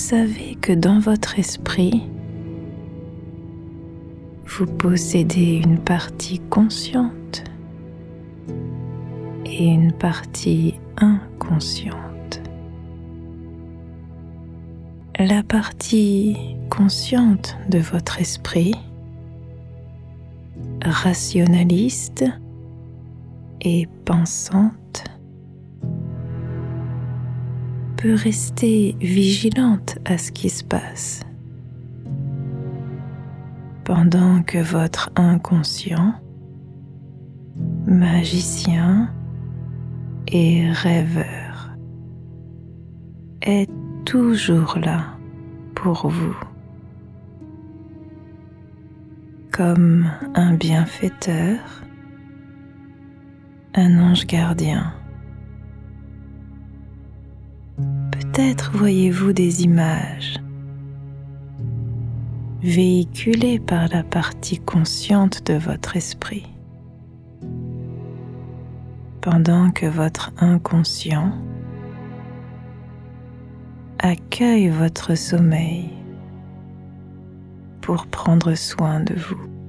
savez que dans votre esprit, vous possédez une partie consciente et une partie inconsciente. La partie consciente de votre esprit, rationaliste et pensante, peut rester vigilante à ce qui se passe, pendant que votre inconscient, magicien et rêveur, est toujours là pour vous, comme un bienfaiteur, un ange gardien. Peut-être voyez-vous des images véhiculées par la partie consciente de votre esprit, pendant que votre inconscient accueille votre sommeil pour prendre soin de vous.